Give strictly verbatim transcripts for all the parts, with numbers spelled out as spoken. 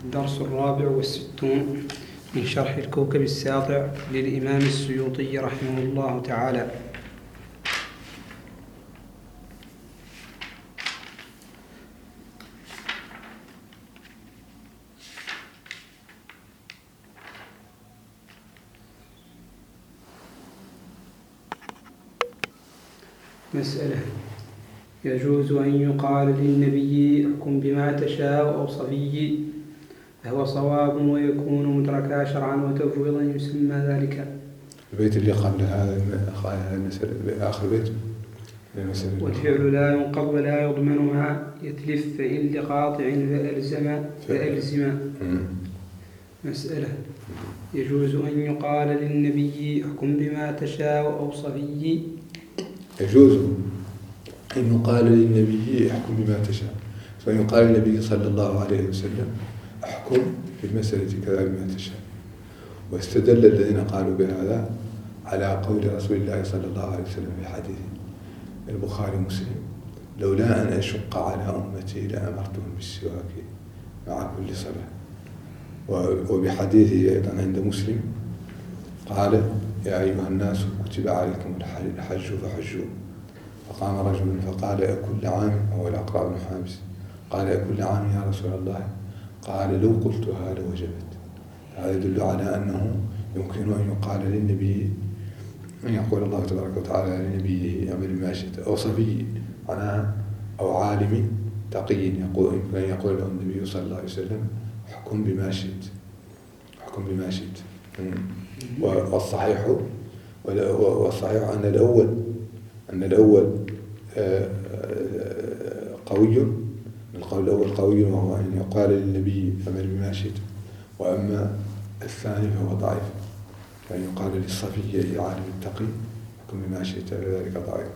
الدرس الرابع والستون من شرح الكوكب الساطع للإمام السيوطي رحمه الله تعالى. مسألة: يجوز أن يقال للنبي احكم بما تشاء أو صبي فهو صواب ويكون مدركا شرعا وتفويضا يسمى ذلك. البيت اللي قبل هذا المسألة آخر بيت. والفعل لا ينقض ولا يضمنها يتلف فإن لقاطع فألزم فألزم. مسألة: يجوز أن يقال للنبي احكم بما تشاء أو صبي. يجوز أن يقال للنبي احكم بما تشاء، فيقال للنبي صلى الله عليه وسلم احكم في المسألة كذا بما تشاء. واستدل الذين قالوا بهذا على قول رسول الله صلى الله عليه وسلم في حديث البخاري ومسلم: لولا أن أشق على أمتي لأمرتهم بالسواك مع كل صلاة. وبحديثه أيضا عند مسلم قال: يا أيها الناس كتب عليكم الحج فحجوا. فقام رجل فقال: أكل عام؟ هو الأقرع بن حابس. قال: أكل عام يا رسول الله؟ قال: لو قلتها لوجبت. هذا يدل على أنه يمكن أن يقال للنبي، أن يقول الله تبارك وتعالى لنبيه أمر ما شئت، أو صبي معناها أو عالم تقي يقول يمكن أن يقول له النبي صلى الله عليه وسلم احكم بما شئت، احكم بما شئت. والصحيح والصحيح أن الأول أن الأول قوي، القول الأول قوي وهو أن يقال للنبي أمر بما شئت، وأما الثاني فهو ضعيف، فأن يقال للصفي عالم التقي احكم بما شئت فذلك ضعيف.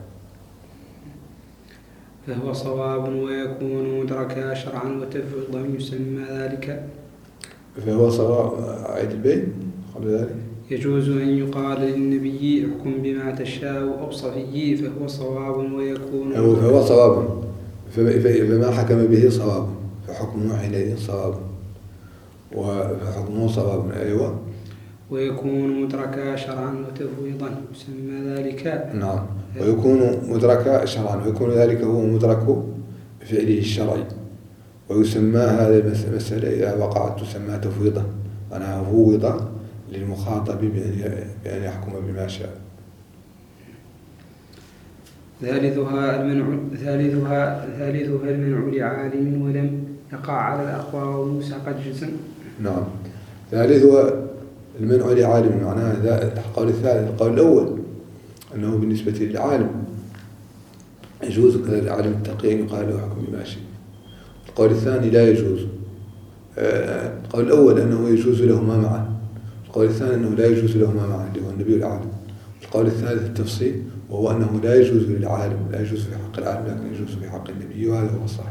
فهو صواب ويكون مدركا شرعا وتفويضا يسمى ذلك. فهو صواب عيد البيت قبل ذلك. يجوز أن يقال للنبي احكم بما تشاء أو صفي فهو صواب ويكون فهو صواب، فما حكم به صواب فحكمه حينئذ صواب، وحكمه صواب. أيوة. ويكون مدركا شرعا وتفويضا يسمى ذلك. نعم، ويكون مدركا شرعا، ويكون ذلك هو مدرك فعله الشرعي، ويسمى هذه المسألة إذا وقعت تسمى تفويضا، أنا فوض للمخاطب بأن يحكم بما شاء. ثالثها المنع ثالثها ثالثها المنع لعالم ولم يقع على الأقوى وموسى قد جزم. نعم، ثالثها المنع لعالم، معناها القول الثالث. القول الأول أنه بالنسبة للعالم يجوز كذا العالم التقي يقال له حكم بما شاء. القول الثاني لا يجوز. القول الأول أنه يجوز له ما معه، القول الثاني أنه لا يجوز له ما معه اللي هو النبي والعالم. القول الثالث التفصيل، وهو أنه لا يجوز للعالم، لا يجوز في حق العالم لكن يجوز في حق النبي، وهذا هو الصحيح.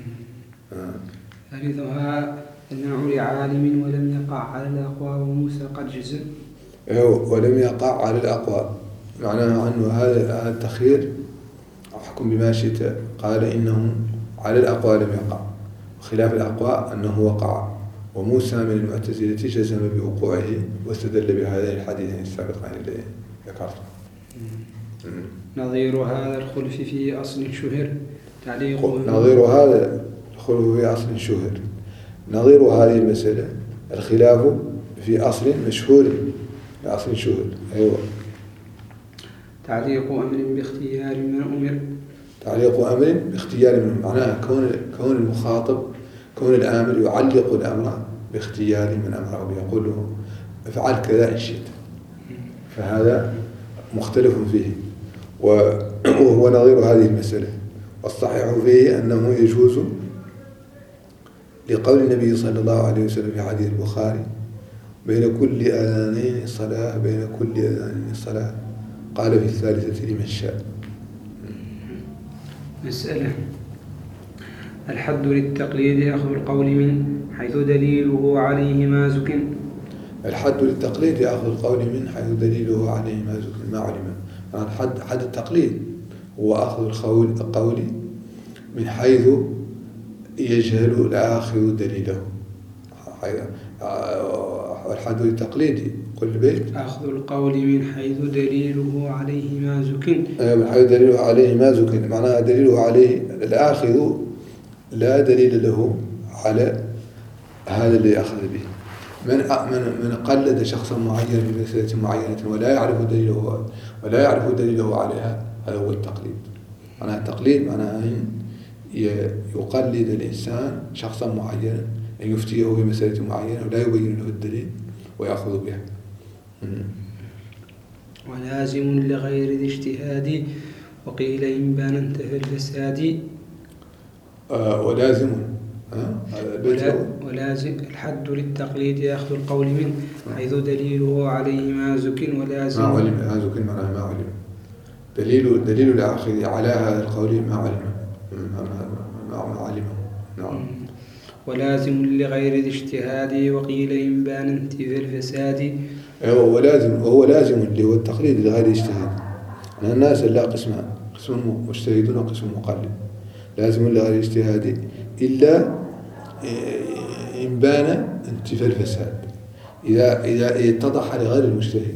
ثالثها المنع لعالم ولم يقع على الأقوى وموسى قد جزم. ولم يقع على الأقوى معناها أنه هذا التخيير أحكم بما شئت، قال إنه على الأقوى لم يقع، خلاف الأقوى أنه وقع. وموسى من المعتزلة جزم بوقوعه واستدل بهذين الحديثين السابقين الذين ذكرتهم. نظير هذا الخلف في أصل شهر تعليق. نظير هذا الخلف في أصل شهر، نظير هذه المسألة الخلاف في أصل مشهور لأصل شهر. أيوة. تعليق أمر باختيار من أمر. تعليق أمر باختيار من، معناها كون كون المخاطب كون الآمر يعلق الأمر باختيار من أمره، يقول له افعل كذا إن شئت، فهذا مختلف فيه، وهو نظير هذه المسألة. والصحيح فيه أنه يجوز لقول النبي صلى الله عليه وسلم في حديث البخاري: بين كل أذانين صلاة، بين كل أذانين صلاة، قال في الثالثة لمن شاء. مسألة: الحد للتقليد أخذ القول من حيث دليله عليه ما زكن. الحد للتقليد أخذ القول من حيث دليله عليه ما زكن، ما علم. يعني حد حد التقليد هو أخذ القول القول من حيث يجهل الآخر دليله، والحد التقليدي كل بيت أخذ القول من حيث دليله عليه ما زكن. من حيث دليله عليه ما زكن، معناها دليله عليه الآخذ لا دليل له على هذا اللي أخذ به. من من من قلد شخصا معينا في مسألة معينة ولا يعرف دليله ولا يعرف دليله عليها، هذا هو التقليد. معناها التقليد معناها أن يقلد الإنسان شخصا معينا، أن يفتيه في مسألة معينة ولا يبين له الدليل ويأخذ بها. ولازم لغير الاجتهاد وقيل إن بان انتهى الفساد. آه ولازم ولا ولازم الحد للتقليد يأخذ القول منه حيث دليله عليه ما زكن. ولازم ما علم، ما زكن معناها ما علم، دليل دليل الآخذ على هذا القول ما علم ما علمه. نعم. ولازم لغير الاجتهاد وقيل إن بان انتفى الفساد. هو لازم، وهو لازم اللي هو التقليد لغير الاجتهاد. أن الناس لا قسمان، قسم مجتهدون وقسم مقلد. لازم لغير الاجتهاد إلا إن بان انتفى الفساد، إذا إذا اتضح لغير المجتهد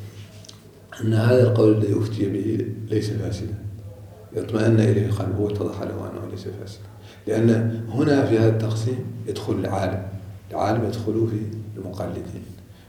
أن هذا القول الذي أفتي به ليس فاسدا، يطمئن إليه قلبه واتضح له أنه ليس فاسدا. لأن هنا في هذا التقسيم يدخل العالم، العالم يدخل في المقلدين.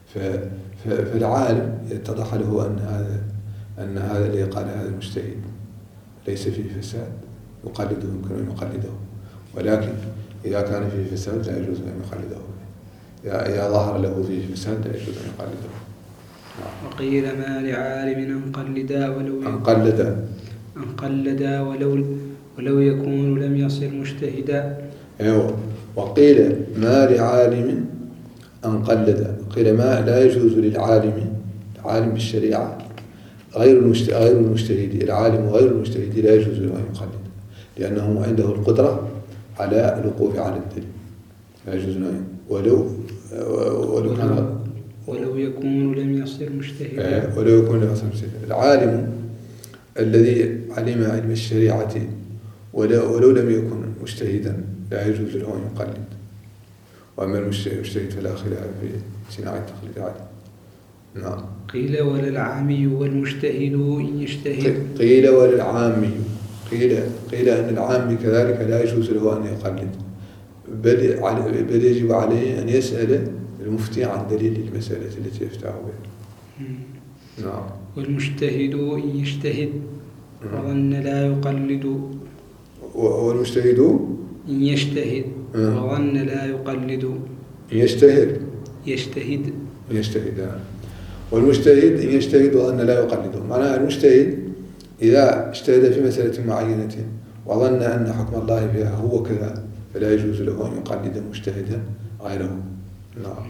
فالعالم يتضح له أن هذا أن هذا الذي قال هذا المجتهد ليس فيه فساد، يقلده، يمكن أن يقلده، ولكن إذا كان فيه فساد لا يجوز أن يقلده. إذا ظهر له فيه فساد لا يجوز أن يقلده. وقيل ما لعالم أن قلدا ولو أن قلدا أن قلدا ولو ولو يكون لم يصل مجتهدا. أيوة. وقيل ما لعالم أن قلدا، قيل ما لا يجوز للعالم، العالم بالشريعة غير غير المجتهد، العالم غير المجتهد لا يجوز له أن يقلد، لأنه عنده القدرة على الوقوف على الدليل، لا يجوز له ولو ولو كان ولو يكون لم يصل مجتهدا. ولو يكون لم يصل مجتهدا. العالم الذي علم علم الشريعة ولو, ولو لم يكن مجتهدا لا يجوز له أن يقلد. وأما المجتهد فلا خلاف في صناعة التقليد عليه. نعم. قيل ولا العامي والمجتهد إن يجتهد. قيل ولا العامي، قيل قيل أن العامي كذلك لا يجوز له أن يقلد، بل بل يجب عليه أن يسأل المفتي عن دليل المسألة التي يفتاه بها. نعم. والمجتهد إن يجتهد وظن لا يقلد. والمجتهد إن يجتهد وظن لا يقلد. إن يجتهد يجتهد يجتهد والمجتهد إن يجتهد وظن لا يقلد، معناها المجتهد إذا اجتهد في مسألة معينة وظن أن حكم الله فيها هو كذا فلا يجوز له أن يقلد مجتهدا غيره. نعم.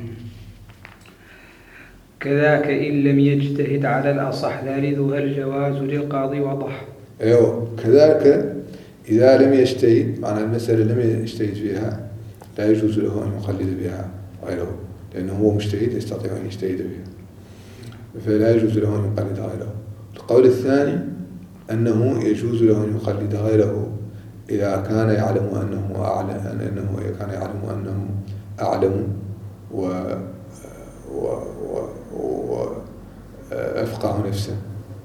كذاك إن لم يجتهد على الأصح ثالثها الجواز للقاضي وضح. أيوه. كذاك إذا لم يجتهد، معنى المسألة لم يجتهد فيها لا يجوز له أن يقلد بها غيره، لأنه هو مجتهد يستطيع أن يجتهد بها، فلا يجوز له أن يقلد غيره. القول الثاني أنه يجوز له أن يقلد غيره إذا كان يعلم أنه أعلم، أنه كان يعلم أنه أعلم و و و وأفقه نفسه.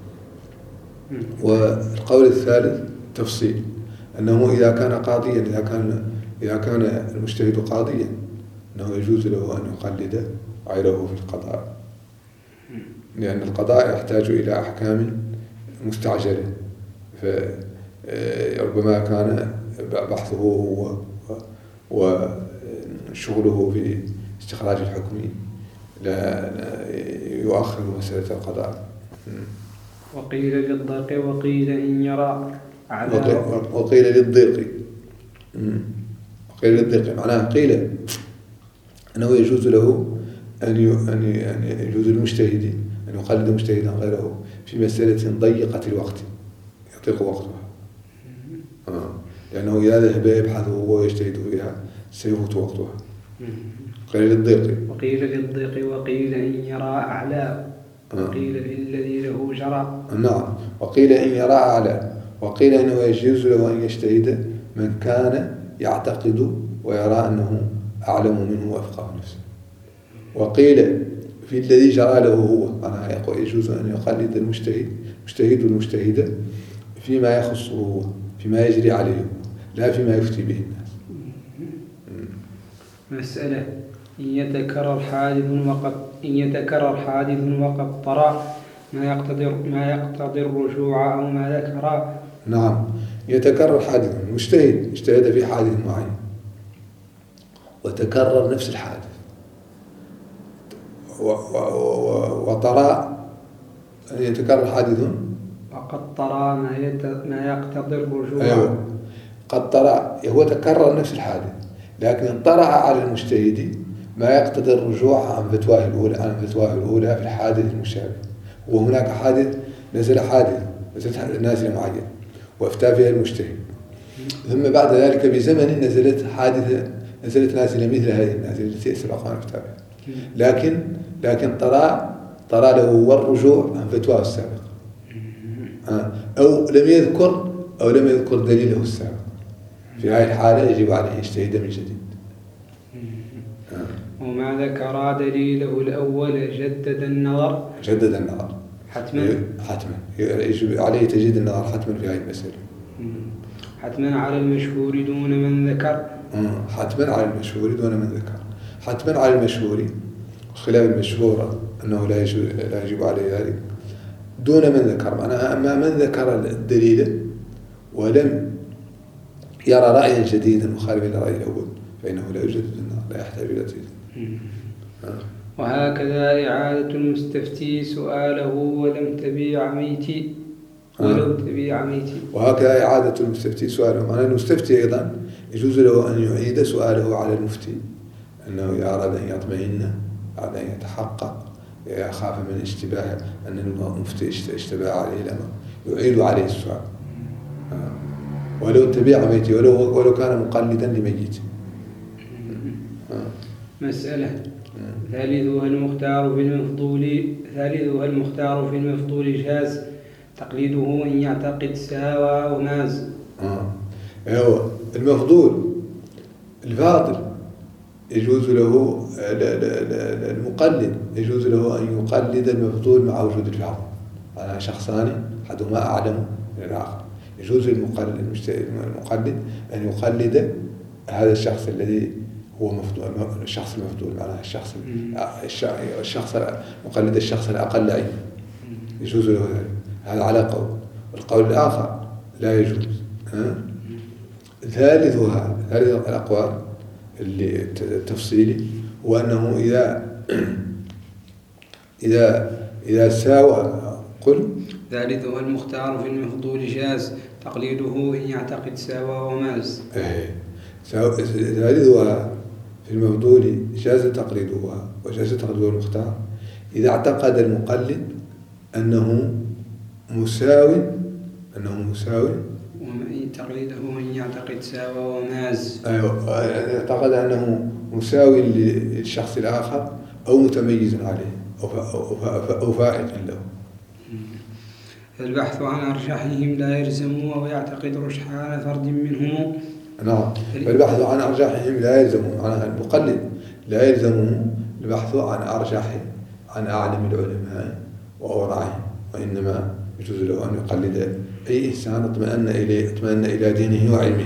والقول الثالث تفصيل، أنه إذا كان قاضيا، إذا كان إذا كان المجتهد قاضيا أنه يجوز له أن يقلد غيره في القضاء، لأن القضاء يحتاج إلى أحكام مستعجلة، فربما كان بحثه هو وشغله في استخراج الحكم لا يؤخر مسألة القضاء. وقيل للضيق وقيل إن يرى عذاب. وقيل للضيق وقيل للضيق معناها قيل أنه يجوز له أن أن يجوز للمجتهد أن يقلد مجتهدا غيره في مسألة ضيقة الوقت يضيق وقتها، آه. لأنه إذا ذهب يبحث هو ويجتهد فيها سيفوت وقتها. قيل للضيق وقيل للضيق وقيل إن يرى أعلى وقيل للذي له جرى. نعم. وقيل إن يرى أعلى، وقيل إنه يجوز له أن يجتهد من كان يعتقد ويرى أنه أعلم منه وأفقه نفسه. وقيل في الذي جرى له هو، أنا يجوز أن يقلد المجتهد مجتهد المجتهدة فيما يخصه هو، فيما يجري عليه، لا فيما يفتي به الناس. مسألة: إن يتكرر حادث وقد إن يتكرر حادث وقد طرأ ما يقتضي ما يقتضي الرجوع أو ما ذكر. نعم، يتكرر حادث، مجتهد اجتهد في حادث معين وتكرر نفس الحادث وطرأ أن يتكرر حادث وقد طرأ ما, يت... ما يقتضي الرجوع. أيوة. قد طرأ هو تكرر نفس الحادث، لكن طرأ على المجتهد ما يقتضي الرجوع عن فتواه الأولى عن فتواه الأولى في الحادث المشابه. وهناك حادث نزل حادث نزلت نازلة معينة وافتى فيها المجتهد، ثم بعد ذلك بزمن نزلت حادثة نزلت نازلة مثل هذه النازلة التي سبق أن افتى بها، لكن لكن طرأ طرأ له هو الرجوع عن فتواه السابقة، أو لم يذكر أو لم يذكر دليله السابق. في هذه الحالة يجب عليه يجتهد من جديد. وما ذكر دليله الأول جدد النظر. جدد النظر حتما حتما يجب عليه تجديد النظر حتما في هذه المسألة. حتما على المشهور دون من ذكر. حتما على المشهور دون من ذكر. حتما على المشهور، خلاف المشهور أنه لا يجب لا يجب عليه ذلك، دون من ذكر. معناها أما من ذكر الدليل ولم يرى رأيا جديدا مخالفا للرأي الأول فإنه لا يجدد النظر، لا يحتاج إلى تجديد. وهكذا إعادة المستفتي سؤاله ولم تبيع ميتي ولو تبيع ميتي. وهكذا إعادة المستفتي سؤاله، معناه المستفتي أيضا يجوز له أن يعيد سؤاله على المفتي، أنه إذا أراد أن يطمئن، أراد أن يتحقق، يخاف من اشتباه أن المفتي اشتباه عليه الأمر، يعيد عليه السؤال ولو تبيع ميتي، ولو ولو كان مقلدا لميت. مسألة: ثالثها المختار في المفضول ثالثها المختار في المفضول جاز تقليده إن يعتقد ساوى وماز. آه. أيوة. المفضول الفاضل يجوز له المقلد يجوز له أن يقلد المفضول مع وجود الفاضل. أنا شخصان أحدهما أعلم من الآخر، يجوز للمقلد المقلد أن يقلد هذا الشخص الذي هو مفضول، الشخص المفضول، معناها الشخص الشخص مقلد الشخص الأقل علما، يجوز له ذلك. هذا على قول. والقول الآخر لا يجوز. ثالثها ثالث الأقوال اللي التفصيلي هو أنه إذا إذا إذا ساوى قل ثالثها المختار في المفضول جاز تقليده إن يعتقد ساوى وماز. إيه. ثالثها في المفضول جاز تقليدها وجاز تقليد المختار إذا اعتقد المقلد أنه مساوي أنه مساوي تقليده إن يعتقد ساوى وماز. أيوة، اعتقد أنه مساوي للشخص الآخر أو متميز عليه أو فائق له. البحث عن أرجحهم لا يلزم ويعتقد رجحان فرد منهم. نعم، البحث عن أرجحهم لا يلزم، معناها المقلد لا يلزمه البحث عن أرجح عن أعلم العلماء وأورعهم، وإنما يجوز له أن يقلد أي إنسان اطمأن إليه اطمأن إلى دينه وعلمه.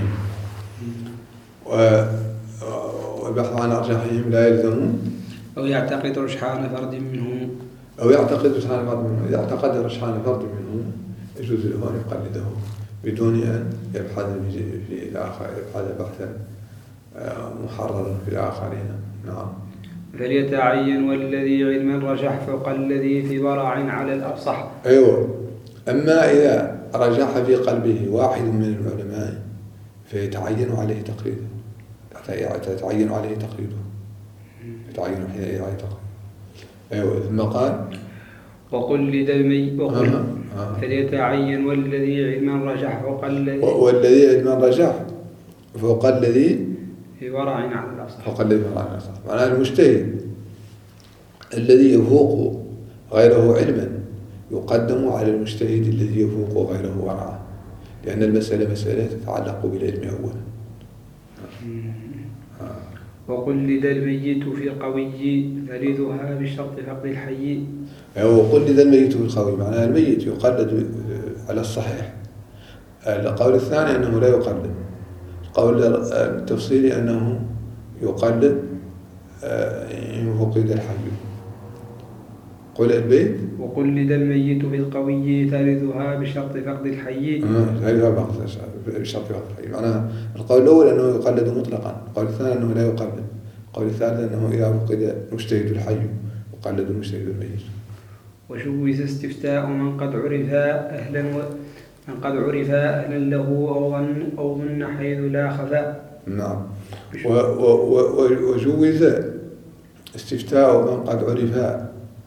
والبحث عن أرجحهم لا يلزم أو يعتقد رجحان فرد منهم أو يعتقد رجحان فرد منهم. إذا اعتقد رجحان فرد منهم يجوز له أن يقلده بدون أن يبحث في الآخر يبحث بحثا محررا في الآخرين. نعم. فليتعين والذي علما رجح فوق الذي في ورع على الأفصح. أيوة. أما إذا رجح في قلبه واحد من العلماء فيتعين عليه تقليده، يتعين عليه تقليده يتعين عليه تقليده. أيوة. ثم قال وقلد المي وقل آه. آه. فليتعين والذي علما رجح فوق الذي والذي علما رجح فوق الذي في ورع على الأصح فوق الذي في ورع على الأصح. معناه المجتهد الذي يفوق غيره علما يقدم على المجتهد الذي يفوق غيره ورعا، لأن المسألة مسألة تتعلق بالعلم أولا. وقلد الميت في القوي ثالثها بشرط فقد الحي. وقلد الميت في القوي معناها الميت يقلد على الصحيح. القول الثاني أنه لا يقلد. القول التفصيلي أنه يقلد إن فقد الحي. قل البيت وقلد الميت في القوي ثالثها بشرط فقد الحي. ثالثها بشرط فقد الحي معناها القول الأول أنه يقلد مطلقا. القول الثاني أنه لا يقلد. القول الثالث أنه إذا فقد المجتهد الحي يقلد المجتهد الميت. وجوز استفتاء من قد عرف أهلا و... من قد عرف أهلا له أو ظن أو ظن حيث لا خفاء. نعم. و... و... و... وجوز استفتاء من قد عرف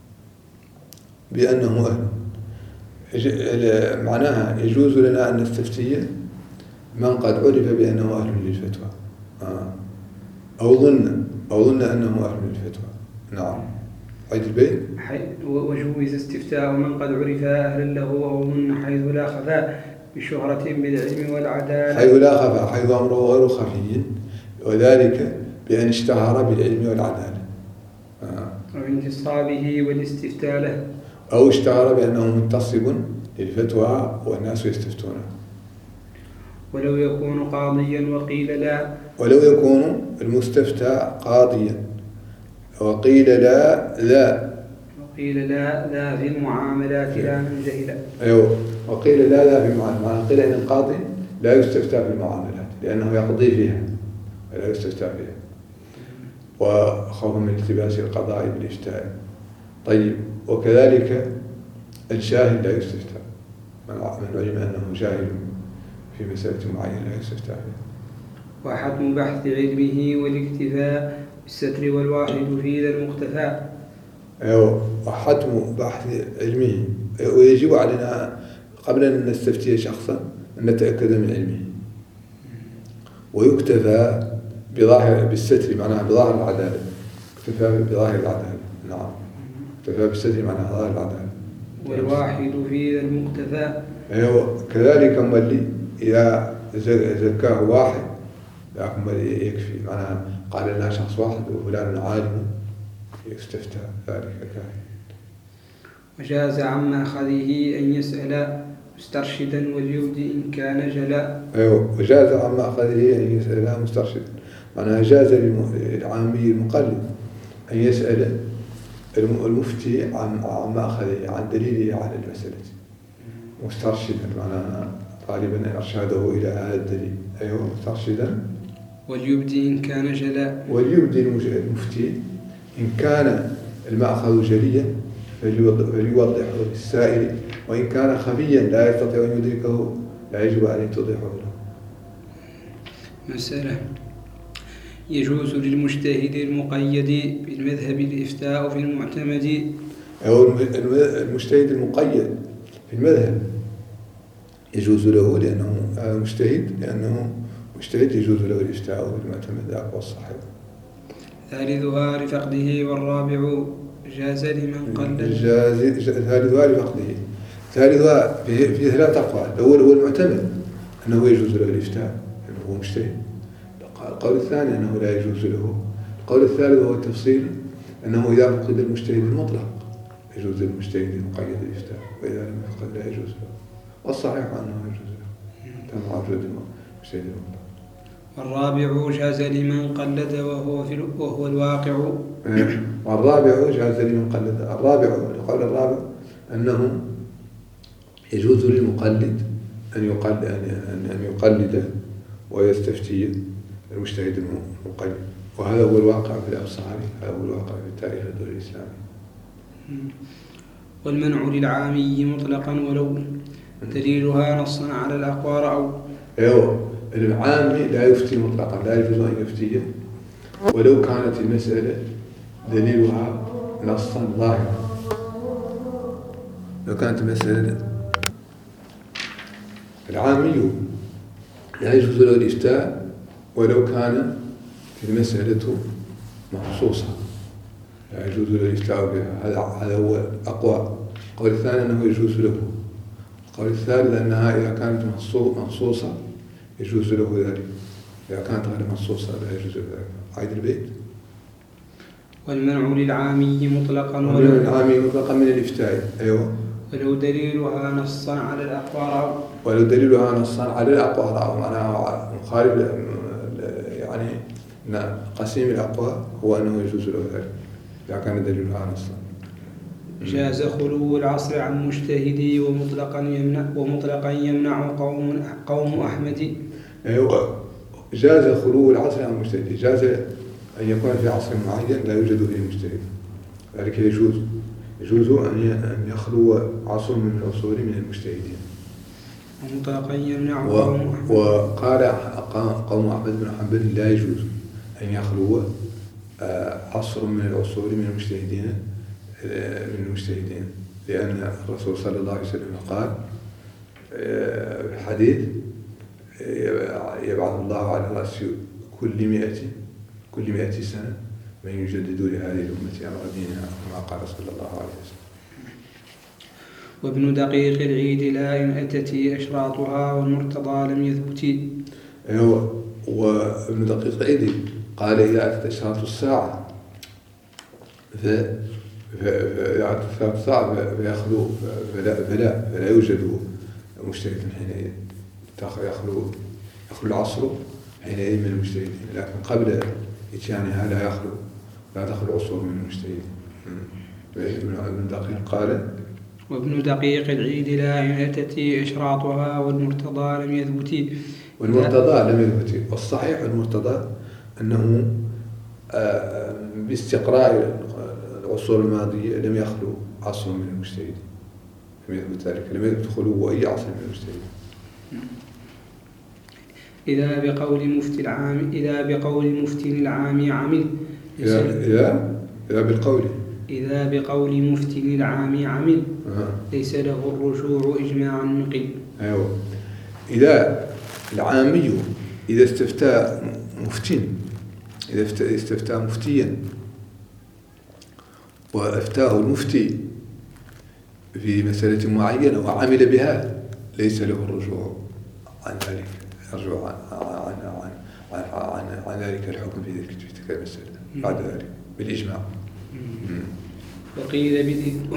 بأنه أهل. معناها يجوز لنا أن نستفتي من قد عرف بأنه أهل للفتوى أو ظن أو ظن أنه أهل للفتوى. نعم. عيد البيت. وجوز استفتاء من قد عرف أهلا له أو ظن حيث لا خفاء بشهرة بالعلم والعدالة. حيث لا خفاء حيث أمره غير خفي وذلك بأن اشتهر بالعلم والعدالة وانتصابه والاستفتاء له أو اشتهر بأنه منتصب للفتوى والناس يستفتونه. ولو يكون قاضيا وقيل لا. ولو يكون المستفتى قاضيا وقيل لا لا وقيل لا لا في المعاملات لا من جهل. أيوه. وقيل لا لا في المعاملات. قيل إن القاضي لا يستفتى في المعاملات لأنه يقضي فيها ولا يستفتى فيها وخوفا من التباس القضاء بالإفتاء. طيب. وكذلك الجاهل لا يستفتى. من علم أنه جاهل في مسألة معينة لا يستفتى فيها. وحتم بحث علمه والاكتفاء بالستر والواحد في ذا المختفى. أيوه. وحتم بحث علمه ويجب علينا قبل أن نستفتي شخصا أن نتأكد من علمه. ويكتفى بظاهر بالستر معناها بظاهر العدالة. اكتفى بظاهر العدالة. نعم. اكتفى بالستر معناها ظاهر العدالة. والواحد في ذا المختفى. أيوه. كذلك ملي إذا زكاه واحد لكن يكفي معناها قال لنا شخص واحد وفلان عالم يستفتى ذلك كافي. وجاز عن مأخذه أن يسأل مسترشدا وليبدي إن كان جلا. أيوه. وجاز عن مأخذه أن يسأل مسترشدا معناها جاز للعامي المقلد أن يسأل المفتي عن مأخذه عن دليله على المسألة مسترشدا معناها طالبا إرشاده إلى هذا الدليل. أيوه. مسترشدا. وليبدي إن كان جلا. وليبدي المفتي إن كان المأخذ جليا فليوضحه للسائل وإن كان خفيا لا يستطيع أن يدركه لا يجب أن توضحه له. مسألة. يجوز للمجتهد المقيد بالمذهب الإفتاء في المعتمد. أو المجتهد المقيد في المذهب يجوز له لأنه مجتهد لأنه مجتهد يجوز له الإفتاء في المعتمد أقوى الصحيح. ثالثها لفقده والرابع جاز لمن قلد. جاز ثالثها لفقده. ثالثها في في ثلاث أقوال. الأول هو المعتمد أنه يجوز له الإفتاء لأنه هو مجتهد. القول الثاني أنه لا يجوز له. القول الثالث هو التفصيل أنه إذا فقد المجتهد المطلق يجوز للمجتهد المقيد الإفتاء وإذا لم يفقد لا يجوز له. والصحيح أنه يجوز له كما وجود المجتهد المطلق. والرابع جاز لمن قلد وهو في وهو الواقع. والرابع جاز لمن قلد. الرابع القول الرابع أنه يجوز للمقلد أن يقلد أن أن يقلد ويستفتي المجتهد المقيد وهذا هو الواقع في الأمصار هذا هو الواقع في التاريخ الدولي الإسلامي. والمنع للعامي مطلقا ولو دليلها نصا على الأقوى أو. أيوه. العامي لا يفتي مطلقا لا يجوز أن يفتي ولو كانت المسألة دليلها نصا ظاهرا. لو كانت المسألة العامي لا يجوز له الإفتاء ولو كان في المسألة مخصوصة لا يجوز له الإفتاء بها. هذا هذا هو أقوى. القول الثاني أنه يجوز له. القول الثالث أنها إذا كانت مخصوصة يجوز له ذلك. إذا كانت غير مخصوصة لا يجوز له ذلك. عيد البيت. والمنع للعامي مطلقا والمنع للعامي مطلقا من الإفتاء. أيوه. ولو دليلها نصا على الأقوال ولو دليلها نصا على الأقوال أو معناها مخالف يعني قسيم الأقوى هو أنه يجوز له ذلك إذا كان دليلها نصا. جاز خلو العصر عن مجتهدي ومطلقا يمنع ومطلقا يمنع قوم قوم أحمد. أيوه. جاز خلو العصر عن مجتهدي، جاز أن يكون في عصر معين لا يوجد فيه مجتهد، ذلك يجوز يجوز أن يخلو عصر من العصور من المجتهدين. ومطلقا يمنع و... قوم أحمد. وقال قوم أحمد بن حنبل لا يجوز أن يخلو عصر من العصور من المجتهدين من المجتهدين لأن الرسول صلى الله عليه وسلم قال في الحديث يبعث الله على رأس كل مئة كل مئة سنة من يجدد لهذه الأمة أمر دينها كما قال صلى الله عليه وسلم. وابن دقيق العيد لا إن أتت أشراطها والمرتضى لم يثبت. أيوه. وابن دقيق العيد قال إذا أتت أشراط الساعة ف فإذا أتت أشراط الساعة فيخلو فلا فلا فلا يوجد مجتهد حينئذ، يخلو يخلو العصر حينئذ من المجتهدين، لكن قبل إتيانها لا يخلو لا تخلو عصور من المجتهدين. ابن دقيق قال وابن دقيق العيد لا إن أتت أشراطها والمرتضى لم يثبت. والمرتضى لم يثبت. والصحيح المرتضى أنه باستقراء العصور الماضية لم يخلو عصر من المجتهدين، لم يثبت ذلك، لم يثبت خلو أي عصر من المجتهدين. إذا بقول مفتي العام إذا بقول مفتي العام عمل إذا إذا إذا بالقول إذا بقول مفتي العام عمل أه. ليس له الرجوع إجماعا نقل. أيوه. إذا العامي إذا استفتى مفتين إذا استفتى مفتيا وأفتاه المفتي في مسألة معينة وعمل بها ليس له الرجوع عن ذلك الرجوع عن عن عن عن, عن ذلك الحكم في ذلك تلك المسألة بعد ذلك بالإجماع. وقيل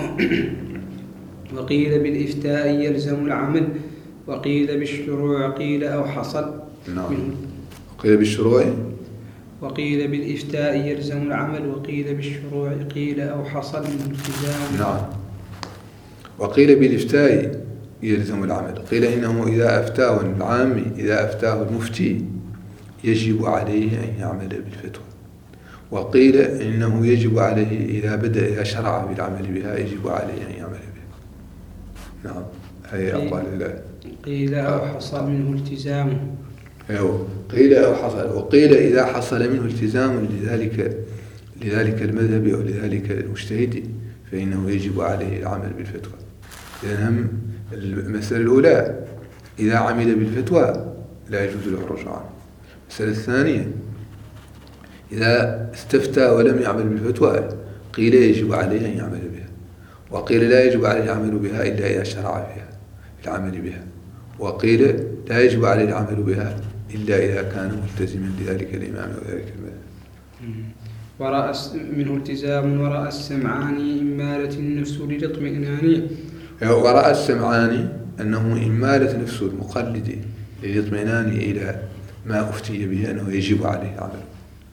وقيل بالإفتاء يلزم العمل وقيل بالشروع قيل أو حصل. نعم. وقيل بالشروع وقيل بالإفتاء يلزم العمل وقيل بالشروع قيل أو حصل من التزام. نعم. وقيل بالإفتاء يلزم العمل، قيل إنه إذا أفتاه العامي إذا أفتاه المفتي يجب عليه أن يعمل بالفتوى، وقيل إنه يجب عليه إذا بدأ إذا شرع بالعمل بها يجب عليه أن يعمل بها. نعم. هي أقوال الله. قيل أو حصل منه التزام. أيوه. قيل أو حصل. وقيل إذا حصل منه التزام لذلك لذلك المذهب أو لذلك المجتهد فإنه يجب عليه العمل بالفتوى. إذن هم المسألة الأولى إذا عمل بالفتوى لا يجوز له الرجوع. المسألة الثانية إذا استفتى ولم يعمل بالفتوى قيل يجب عليه أن يعمل بها، وقيل لا يجب عليه العمل بها إلا إذا شرع فيها العمل بها، وقيل لا يجب عليه العمل بها إلا إذا كان ملتزما لذلك الإمام وذلك المذهب. ورأى منه التزام ورأى السمعاني إمالة النفس للاطمئنان. ورأى السمعاني أنه إمالة نفس المقلد للاطمئنان إلى ما أفتي به أنه يجب عليه عمله.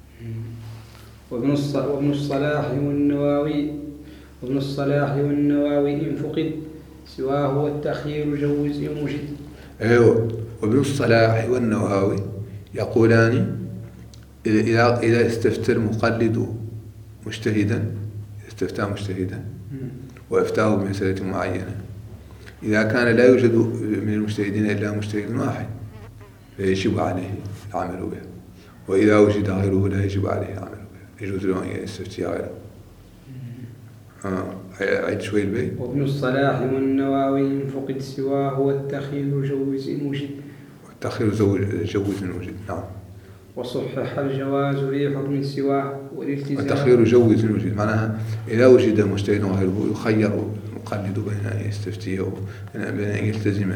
وابن الصلاح والنواوي وابن الصلاح والنواوي إن فقد سواه والتخيير جوز إن وجد. أيوه. وابن الصلاح والنواوي يقولان إذا إذا استفتى المقلد مجتهدا استفتى مجتهدا وأفتاه بمسألة معينة إذا كان لا يوجد من المجتهدين إلا مجتهد واحد فيجب عليه العمل بها، وإذا وجد غيره لا يجب عليه العمل بها، يجوز له أن يستفتي غيره. آه. عيد شوي البيت. وابن الصلاح والنواوي إن فقد سواه والتخيير جوز إن وجد. والتخيير جوز إن وجد. نعم. وصحح الجواز في حكم سواه والالتزام. والتخيير جوز إن وجد معناها إذا وجد مجتهد غيره يخير المقلد بين أن يستفتيه بين أن يلتزم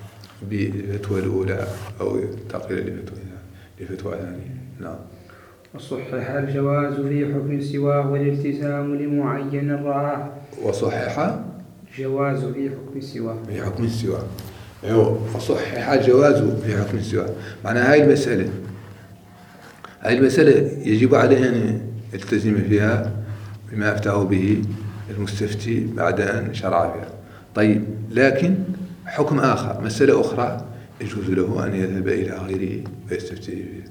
بالفتوى الأولى أو التقليل لفتوى لفتوى ثانية. نعم. وصحح الجواز في حكم سواه والالتزام لمعين رآه. وصحح جواز في حكم سواه في حكم السواء. أيوه، وصحح الجواز في حكم السواء. معناها هاي المسألة هاي المسألة يجب عليه أن يلتزم فيها بما أفتاه به المستفتي بعد أن شرع فيها. طيب، لكن حكم آخر، مسألة أخرى يجوز له أن يذهب إلى غيره ويستفتي فيه.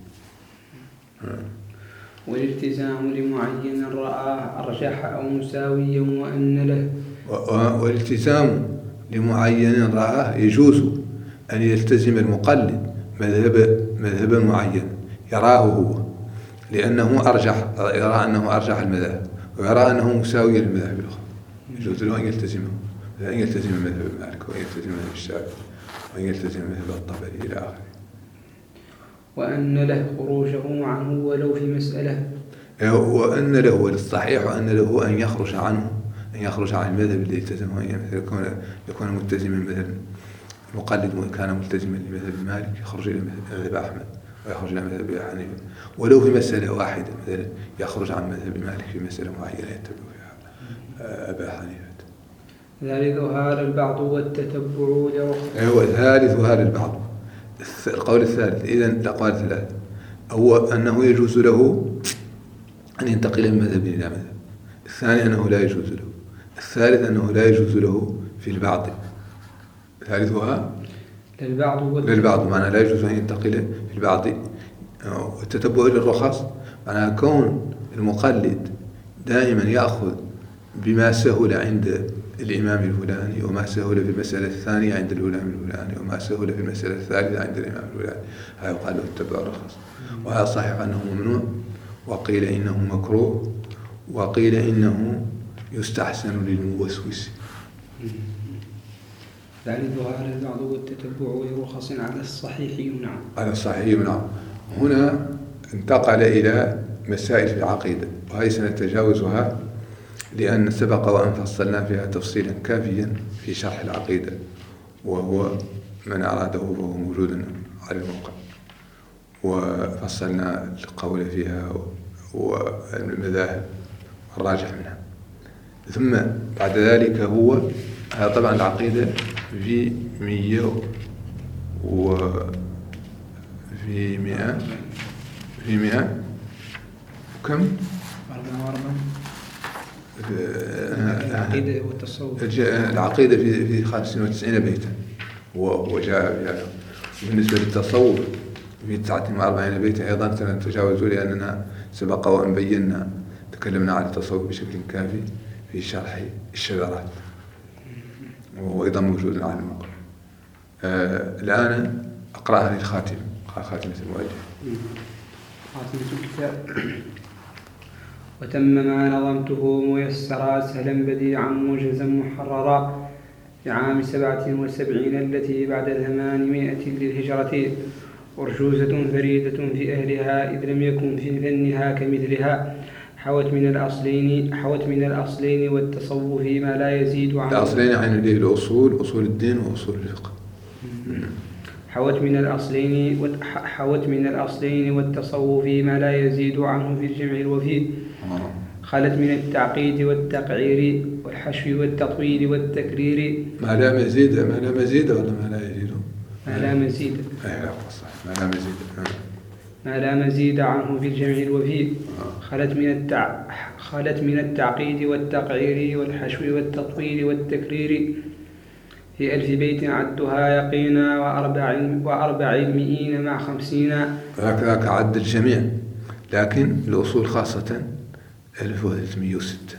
والالتزام لمعين رآه أرجح أو مساويا وأن له. والالتزام لمعين رآه يجوز أن يلتزم المقلد مذهب مذهبا معين يراه هو، لأنه أرجح، يرى أنه أرجح المذاهب ويرى أنه مساوي للمذاهب الأخرى. يجوز له أن يلتزمه، أن يلتزم مذهب مالك وأن يلتزم مذهب الشافعي وأن يلتزم مذهب الطبري إلى آخره. وأن له خروجه عنه ولو في مسألة. وأن له، والصحيح أن له أن يخرج عنه، أن يخرج عن المذهب الذي التزمه، أن يكون يكون ملتزما مذهب المقلد كان ملتزما لمذهب مالك يخرج إلى مذهب أحمد ويخرج إلى مذهب أبي حنيفة، ولو في مسألة واحدة، مثلا يخرج عن مذهب مالك في مسألة معينة يتبع فيها أبا حنيفة. ثالثها البعض والتتبع لرخص. أيوة، ثالثها البعض. القول الثالث، إذن الأقوال الثلاث، هو أنه يجوز له أن ينتقل من مذهب إلى مذهب. الثاني أنه لا يجوز له. الثالث أنه لا يجوز له في البعض. ثالثها للبعض للبعض، معنى لا يجوز أن ينتقل في البعض. التتبع للرخص معنى كون المقلد دائما يأخذ بما سهل عند الإمام الفلاني وما سهل في المسألة الثانية عند الإمام الفلاني وما سهل في المسألة الثالثة عند الإمام الفلاني، هذا يقال له التتبع الرخص. وهذا صحيح أنه ممنوع، وقيل إنه مكروه، وقيل إنه يستحسن للموسوس. ثالثها البعض والتتبع لرخص على الصحيح يمنع. على الصحيح يمنع. هنا انتقل إلى مسائل في العقيدة، وهي سنتجاوزها لأن سبق وأن فصلنا فيها تفصيلا كافيا في شرح العقيدة، وهو من أراده فهو موجود على الموقع، وفصلنا القول فيها والمذاهب والراجح منها. ثم بعد ذلك هو طبعا العقيدة في مية و في مئة في مئة وكم؟ أربعة وأربعين. العقيدة والتصوف. العقيدة في في خمسين وتسعين بيتا وجاء بهذا. بالنسبة للتصوف في تسعة وأربعين بيتا أيضا سنتجاوز، لأننا سبق وأن بينا تكلمنا عن التصوف بشكل كافي في شرح الشذرات، وهو أيضا موجود على الموقع. آه الآن أقرأها للخاتم، خاتمة المؤلف. خاتمة الكتاب. وتم ما نظمته ميسرا سهلا بديعا موجزا محررا في عام سبعة وسبعين التي بعد ثمانمائة للهجرة، أرجوزة فريدة في أهلها إذ لم يكن في فنها كمثلها، حوت من الأصلين حوت من الأصلين والتصوف ما لا يزيد عن الأصلين عن الأصول، أصول الدين وأصول الفقه. حوت من الأصلين حوت من الأصلين والتصوف ما لا يزيد عنه في الجمع الوفي، خلت من التعقيد والتقعير والحشو والتطويل والتكرير. ما لا مزيد ما لا مزيد ولا ما لا يزيد؟ ما لا مزيد. أي لا صح، ما لا مزيد. ما لا مزيد عنه في الجمع الوفي، خلت من التع خلت من التعقيد والتقعير والحشو والتطويل والتكرير، في ألف بيت عدها يقينا وأربع وأربع المئين مع خمسين. هكذا كعد الجميع، لكن الأصول خاصة ألف وثلاثمئة وستة،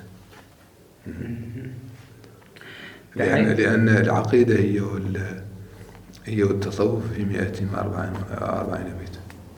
لأن لأن العقيدة هي هي التصوف في مئة وأربعين بيتا.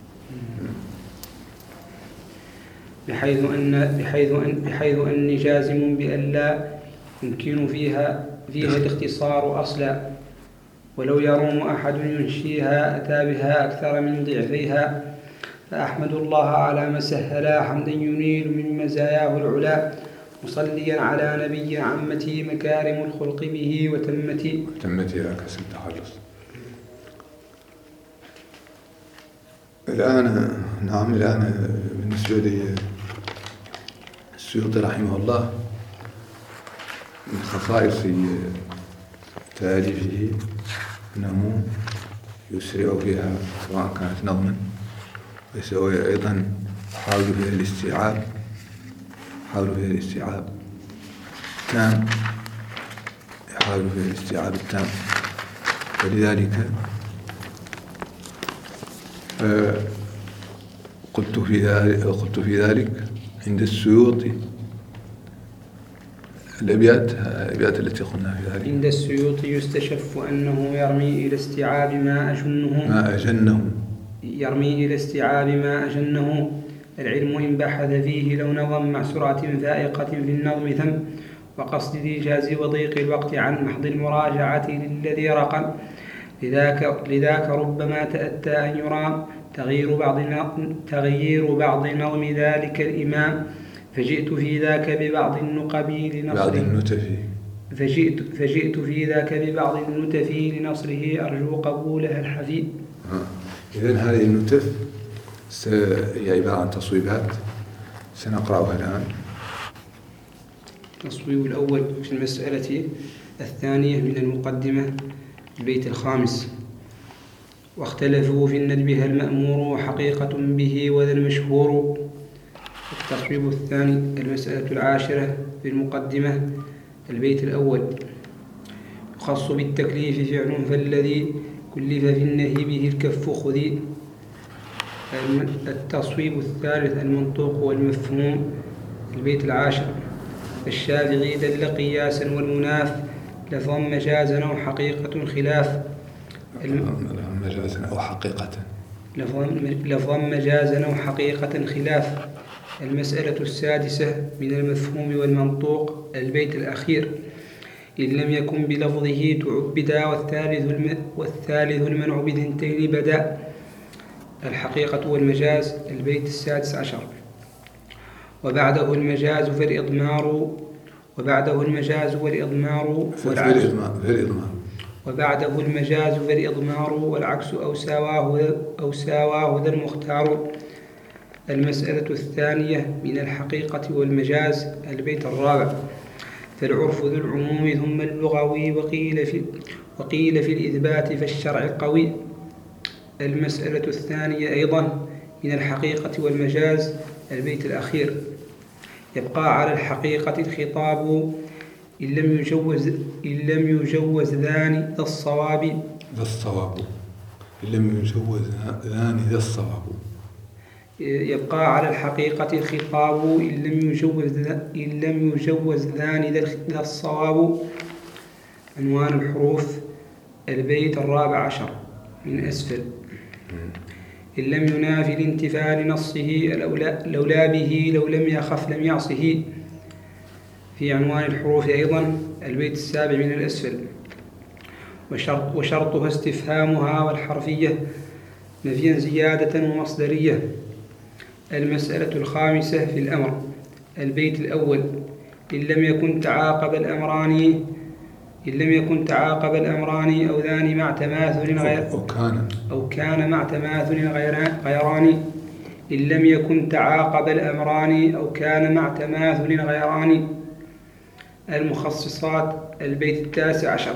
بحيث أن بحيث أن بحيث أني جازم بأن لا يمكن فيها فيها الاختصار أصلا، ولو يروم أحد ينشيها أتى بها أكثر من ضعفيها، فأحمد الله على ما سهلا حمدا ينيل من مزاياه العلا، مصليا على نبي عمتي مكارم الخلق به وتمتي وتمتي لك التخلص. الآن نعم. الآن بالنسبة للسيوطي رحمه الله من خصائص تأليفه أنه يسرع فيها سواء كانت نظما، ويسوي أيضا يحاول فيها الاستيعاب يحاول فيها الاستيعاب التام يحاول فيها الاستيعاب التام ولذلك قلت في ذلك قلت في ذلك عند السيوطي الأبيات الأبيات التي قلنا في ذلك. عند السيوطي يستشف أنه يرمي إلى استيعاب ما أجنه ما أجنه يرمي إلى استيعاب ما أجنه العلم إن بحث فيه لو نظم مع سرعة فائقة في النظم ثم وقصد الإيجاز وضيق الوقت عن محض المراجعة للذي رقم لذاك, لذاك ربما تأتى أن يرام تغيير بعض تغيير بعض نظم ذلك الإمام فجئت في ذاك ببعض النقبي لنصره فجئت, فجئت في ذاك ببعض النتفي لنصره أرجو قبولها الحفيد. إذن هذه النتف هي عبارة عن تصويبات سنقرأها الآن. التصويب الأول في المسألة الثانية من المقدمة البيت الخامس واختلفوا في الندب هل مأمور حقيقة به وذا المشهور. التصويب الثاني المسألة العاشرة في المقدمة البيت الأول يخص بالتكليف فعل فالذي كلف في النهي به الكف خذي. التصويب الثالث المنطوق والمفهوم البيت العاشر الشافعي دل قياسا والمناف لفظا مجازا أو حقيقة خلاف مجازا أو حقيقة لفظا مجازا أو حقيقة خلاف. المسألة السادسة من المفهوم والمنطوق البيت الأخير إن لم يكن بلفظه تعبدا والثالث, الم... والثالث المنع بثنتين بدا. الحقيقة والمجاز البيت السادس عشر وبعده المجاز فالإضمار وبعده المجاز والإضمار والعكس وبعده المجاز فالإضمار والعكس أو ساواه أو ساواه ذا المختار. المسألة الثانية من الحقيقة والمجاز البيت الرابع فالعرف ذو العموم ثم اللغوي وقيل في وقيل في الإثبات فالشرع القوي. المسألة الثانية أيضا من الحقيقة والمجاز البيت الأخير يبقى على الحقيقة الخطاب إن لم يجوز إن لم يجوز ذان ذا الصواب ذا الصواب إن لم يجوز ذان ذا الصواب يبقى على الحقيقة الخطاب إن لم يجوز إن لم يجوز ذان ذا الصواب. عنوان الحروف البيت الرابع عشر من أسفل إن لم ينافي الانتفاع لنصه لولا به لو لم يخف لم يعصه. في عنوان الحروف أيضا البيت السابع من الأسفل وشرط وشرطها استفهامها والحرفية نفيا زيادة ومصدرية. المسألة الخامسة في الأمر البيت الأول إن لم يكن تعاقب الأمران إن لم يكن تعاقب الأمران أو ذان مع تماثل غير أو كان أو كان مع تماثل غيران إن لم يكن تعاقب الأمران أو كان مع تماثل غيران. المخصصات البيت التاسع عشر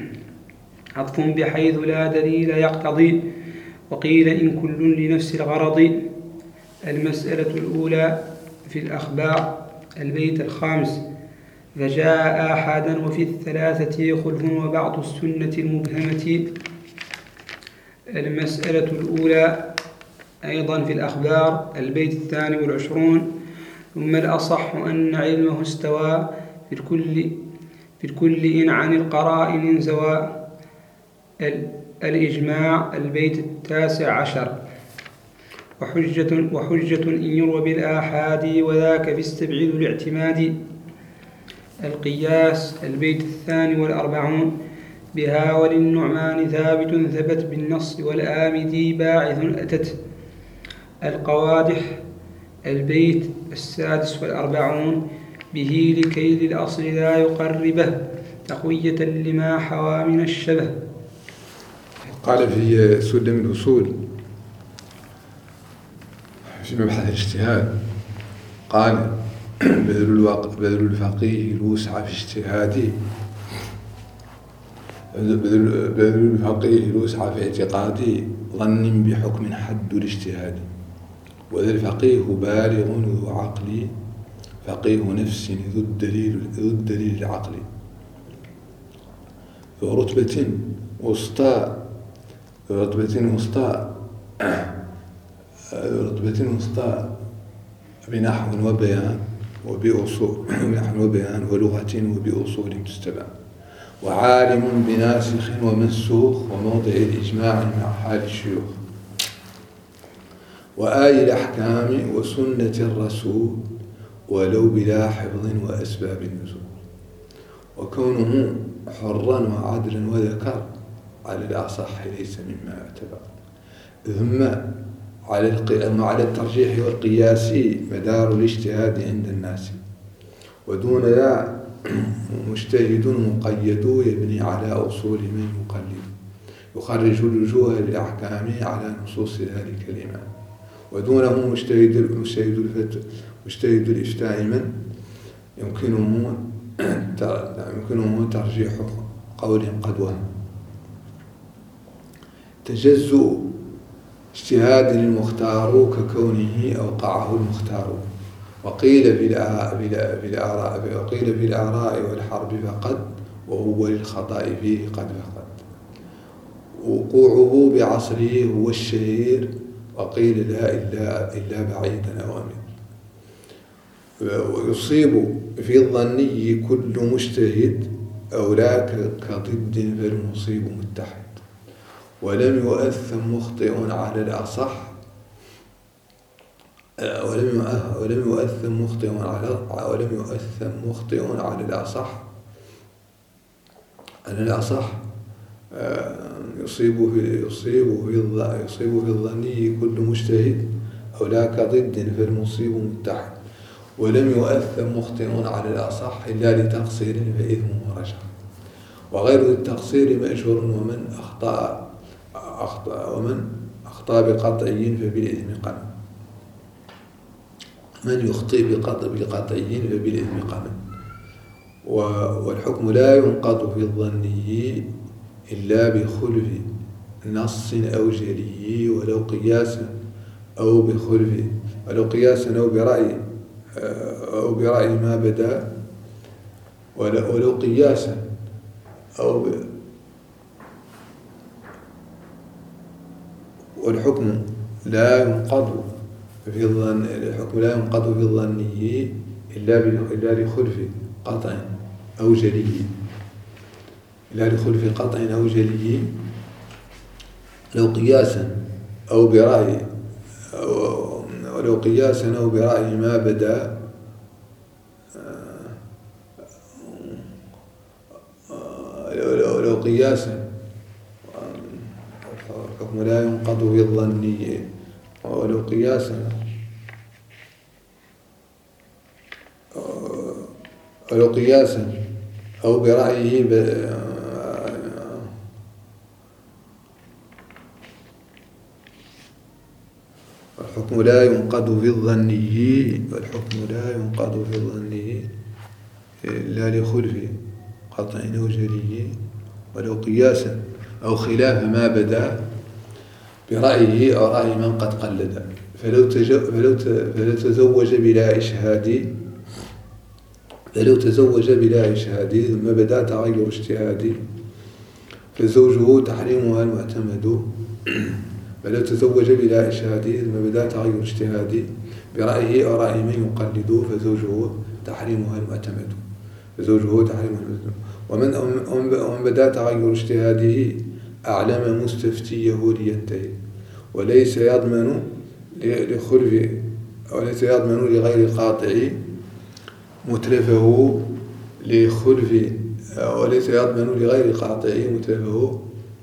عطف بحيث لا دليل يقتضي وقيل إن كل لنفس الغرض. المسألة الأولى في الأخبار البيت الخامس فجاء أحدا وفي الثلاثة خلف وبعض السنة المبهمة. المسألة الأولى أيضا في الأخبار البيت الثاني والعشرون ثم الأصح أن علمه استوى في الكل في الكل إن عن القرائن زوى. الإجماع البيت التاسع عشر وحجة, وحجة إن يروى بالآحاد وذاك في استبعد الاعتماد. القياس البيت الثاني والأربعون بها وللنعمان ثابت ثبت بالنص والآمدي باعث أتت. القوادح البيت السادس والأربعون به لكي للأصل لا يقربه تقوية لما حوى من الشبه. قال في سلم الأصول في مبحث الاجتهاد قال بذل الفقيه الوسع في اجتهاده بذل الفقيه الوسع في اعتقاده ظن بحكم حد الاجتهاد وذا الفقيه بالغ ذو عقل فقيه نفس ذو الدليل ذو الدليل العقلي ذو رتبة وسطى ذو رتبة وسطى ذو رتبة وسطى بنحو وبيان وبأصول بنحو وبيان ولغة وبأصول تستبان وعالم بناسخ ومنسوخ وموضع الإجماع مع حال الشيوخ وآي الأحكام وسنة الرسول ولو بلا حفظ وأسباب النزول وكونه حرا وعدلا وذكر على الأصح ليس مما يعتبر ثم على الترجيح والقياس مدار الاجتهاد عند الناس ودون ذا مجتهد مقيد يبني على أصول من يقلد يخرج الوجوه للأحكام على نصوص ذلك الإمام ودونه مجتهد مجتهد مجتهد الإفتاء من يمكنه يمكنه ترجيح قول قد وهم تجزؤ اجتهاد المختار ككونه أوقعه المختار وقيل في الآراء وقيل في الآراء والحرب فقد وهو للخطأ فيه قد فقد وقوعه بعصره هو الشهير وقيل لا إلا إلا بعيدا أو أمير ويصيب في الظني كل مجتهد أو لا كضد فالمصيب متحد ولم يؤثم مخطئ على الأصح ولم ولم يؤثم مخطئ على ولم يؤثم مخطئ على الأصح على الأصح يصيب في يصيب في يصيب في الظني كل مجتهد أو لا كضد فالمصيب متحد ولم يؤثم مخطئ على الأصح إلا لتقصير فإثمه رجع وغير التقصير مأجور ومن أخطأ أخطأ ومن أخطأ بقطعي فبالإثم قمن من يخطئ بقطعي فبالإثم قمن والحكم لا ينقض في الظني إلا بخلف نص أو جلي ولو قياسا أو بخلف ولو قياسا أو برأي أو برأي ما بدا ولو قياسا أو ب والحكم لا ينقض في الظن الحكم لا ينقض في الظني إلا إلا لخلف قطع أو جلي إلا لخلف قطع أو جلي لو قياسا أو برأي أو ولو قياسا أو برأي ما بدا لو قياسا الحكم لا ينقض في الظني ولو قياسا ولو قياسا أو برأيه ب... الحكم لا ينقض في الظني والحكم لا ينقض في الظني إلا لخلف قطع أو جلي ولو قياسا أو خلاف ما بدا برأيه أو رأي من قد قلد فلو, تجو فلو, فلو تزوج بلا إشهاد فلو تزوج بلا إشهاد ثم بدا تغير اجتهادي فزوجه تحريمها المعتمد فلو تزوج بلا إشهاد ثم بدا تغير اجتهادي برأيه أو رأي من يقلد فزوجه تحريمها المعتمد فزوجه تحريمها المعتمد ومن ومن بدا تغير اجتهاده أعلم مستفتيه لينتهي وليس يضمن لخلف وليس يضمن لغير قاطع متلفه لخلف وليس يضمن لغير قاطع متلفه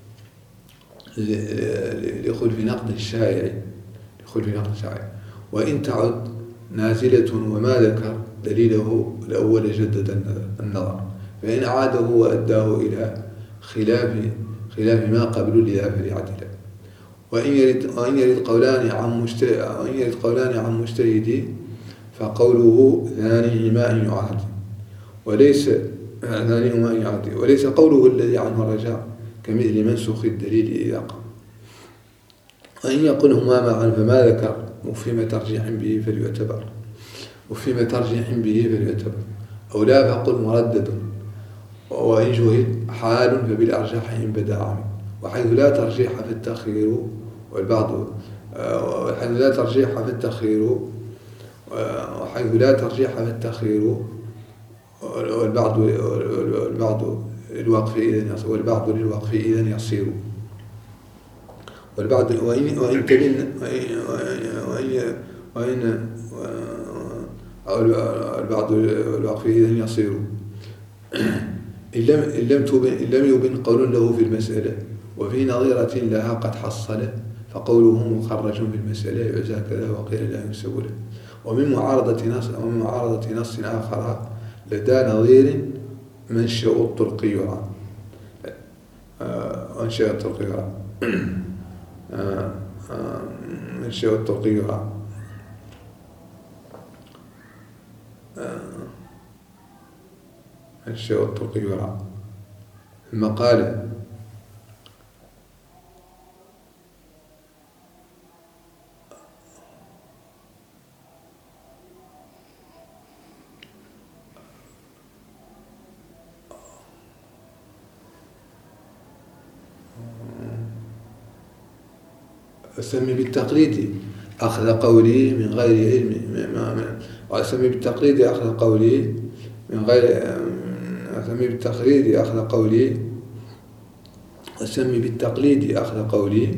لخلف نقد الشائع لخلف نقد الشائع وإن تعد نازلة وما ذكر دليله الأول جدد النظر فإن أعاده وأداه إلى خلاف خلاف ما قبل لذا فليعدل وإن يرد, وإن يرد قولان عن مجتهد وإن يرد قولان عن مجتهد فقوله ثانيهما أن يعاد وليس ثانيهما أن يعاد وليس قوله الذي عنه رجع كمثل منسوخ الدليل إذا قام. وإن يقلهما معا فما ذكر مفهم ترجيح به فليعتبر مفهم ترجيح به فليعتبر أو لا فقل مردد. وإن جهل حال فبالأرجح إن بدا عمل وحيث لا ترجيح فالتأخير والبعض وحيث لا ترجيح فالتأخير وحيث لا ترجيح فالتأخير والبعض والبعض الوقف إذن يصير والبعض للوقف إذن يصير والبعض وإن وإن تبين وإن وإن البعض الوقف إذن يصير إن لم إن لم تبن إن لم يبن قول له في المسألة وفي نظيرة لها قد حصل فقوله مخرج في المسألة يعزى كذا وقيل لا ينسب له. ومن معارضة نص ومن معارضة نص آخر لدى نظير منشأ الطرق يرى منشأ الطرق يرى منشأ الطرق يرى منشأ الطرق يرى. ثم قال أسمي بالتقليد أخذ قولي من غير علم وأسمي بالتقليد أخذ قولي من غير أسمي بالتقليد أخذ قولي أسمي بالتقليد أخذ قولي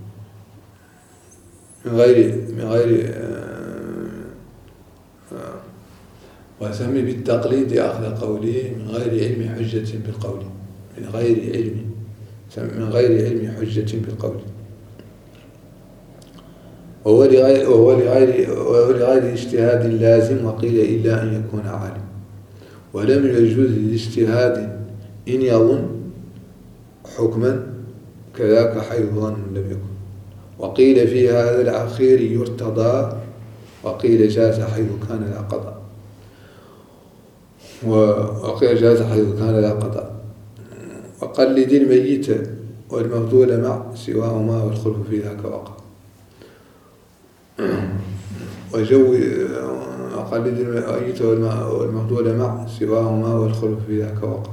من غير من غير وأسمي بالتقليد أخذ قولي من غير علم حجة بالقول من غير علم من غير علم حجة بالقول وهو لغير وهو لغير وهو لغير اجتهاد لازم وقيل إلا أن يكون عالم ولم يجوز الاجتهاد إن يظن حكما كذاك حيث ظن لم يكن وقيل في هذا الأخير يرتضى وقيل جاز حيث كان لا قضاء وقيل جاز حيث كان لا قضاء وقلد الميت والمفضول مع سواهما والخلف في ذاك وقع وجو وقلد الميت والمفضول مع سواهما والخلف في ذاك وقع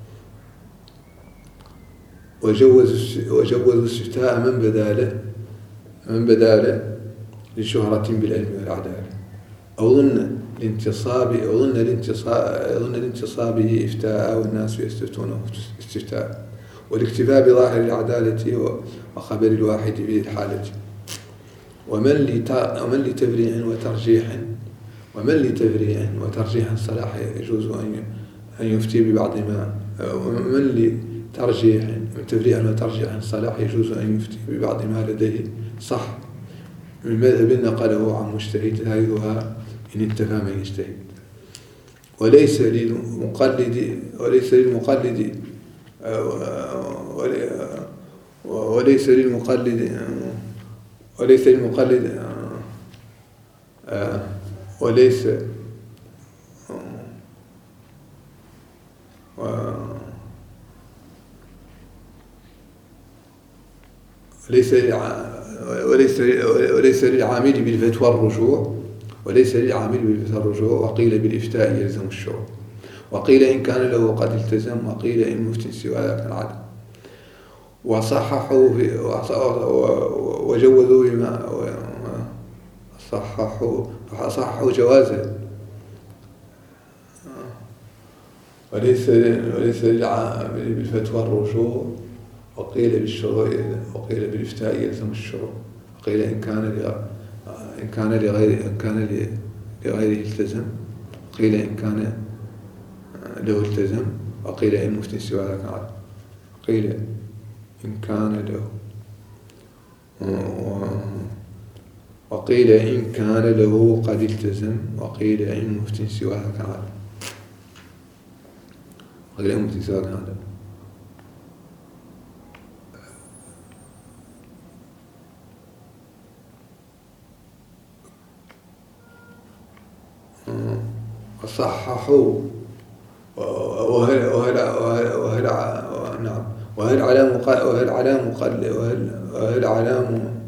وجوز وجوز الشتاء من بداله من بداله لشهرة بالعلم والعدالة أو ظن الانتصاب أو ظن الانتصاب ظن الانتصابه إفتاء والناس يستفتونه استفتاء والاكتفاء بظاهر العدالة وخبر الواحد في الحالة ومن ومن لتفريع وترجيح ومن لتفريع وترجيح صلاح يجوز أن أن يفتي ببعض ما ومن لترجيح تفريع وترجيح صلاح يجوز أن يفتي ببعض ما لديه صح من مذهب نقله عن مجتهد هذا إن انتفى من يجتهد وليس للمقلد وليس للمقلد وليس للمقلد وليس للمقلد وليس وليس وليس وليس للعامل بالفتوى الرجوع وليس للعامل بالفتوى الرجوع وقيل بالإفتاء يلزم الشروع وقيل إن كان له قد التزم وقيل إن مفتي سوى ذاك العدم وصححوا وجوزوا بما صححوا صححوا جوازه وليس وليس للعامل بالفتوى الرجوع وقيل بالشروع وقيل بالإفتاء يلزم الشروع وقيل إن كان إن كان لغير إن كان لغيره التزم وقيل إن كان له التزم وقيل إن مفتي سوى ذاك العدم قيل إن كان له وقيل إن كان له قد التزم وقيل إن مفتي سوى ذاك العدم وقيل إن مفتي سوى ذاك العدم صححوا وهل وهل وهل, وهل نعم وهل على مقل وهل على مقل وهل وهل على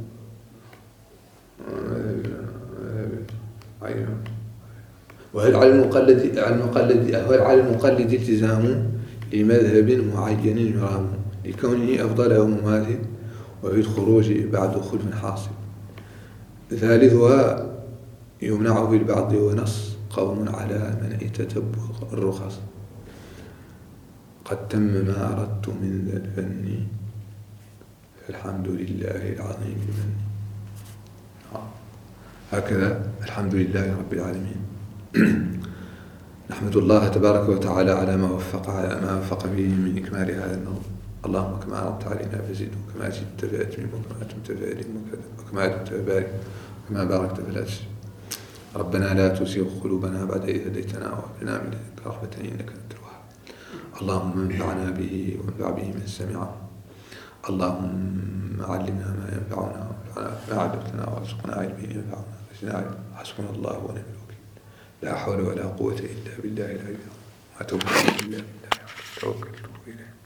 وهل على المقلد على المقلد وهل على المقلد التزام لمذهب معين يرام لكونه أفضل أو مماثل وفي الخروج بعد خلف حاصل. ثالثها يمنع بالبعض ونص قوم على منع تتبع الرخص قد تم ما أردت من ذا الفن فالحمد لله العظيم المن. هكذا الحمد لله رب العالمين. نحمد الله تبارك وتعالى على ما وفق ما وفق به من إكمال هذا النظم. اللهم كما أردت علينا فزد وكما زدت فأتمم وكما أتمت فأدم وكما أدمت فبارك وكما باركت فلا تشرك. ربنا لا تزغ قلوبنا بعد إذ هديتنا وهب لنا من لدنك رحمة إنك أنت الوهاب. اللهم انفعنا به وانفع به من سمعه. اللهم علمنا ما ينفعنا وانفعنا ما علمتنا وارزقنا علما ينفعنا وزدنا علما. حسبنا الله ونعم الوكيل. لا حول ولا قوة إلا بالله العلي العظيم. وأتوب إليه بالله توكلت إليه.